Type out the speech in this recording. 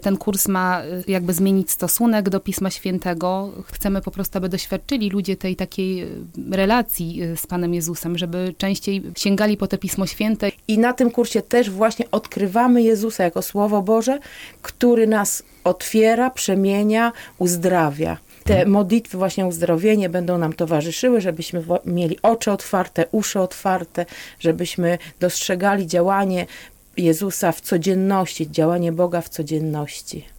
Ten kurs ma jakby zmienić stosunek do Pisma Świętego. Chcemy po prostu, aby doświadczyli ludzie tej takiej relacji z Panem Jezusem, żeby częściej sięgali po te Pismo Święte. I na tym kursie też właśnie odkrywamy Jezusa jako Słowo Boże, który nas otwiera, przemienia, uzdrawia. Te modlitwy właśnie o uzdrowienie będą nam towarzyszyły, żebyśmy mieli oczy otwarte, uszy otwarte, żebyśmy dostrzegali działanie Jezusa w codzienności, działanie Boga w codzienności.